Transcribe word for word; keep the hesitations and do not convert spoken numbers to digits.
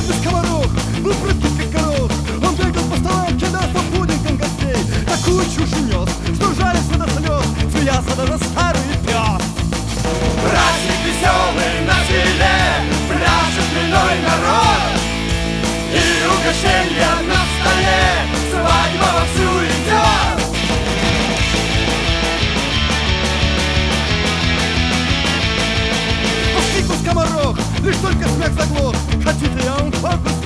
Свадьба скоморох был прыткий как горох. Он бегал по столам, кидался пудингом гостей. Такую чушь нес, что ржались до слез, смеялся даже старый пес. Праздник веселый на селе, пляшет хмельной народ, и угощенья на столе, свадьба вовсю идет. Воскликнул скоморох, лишь только смех заглох. Хотите, я вам фокус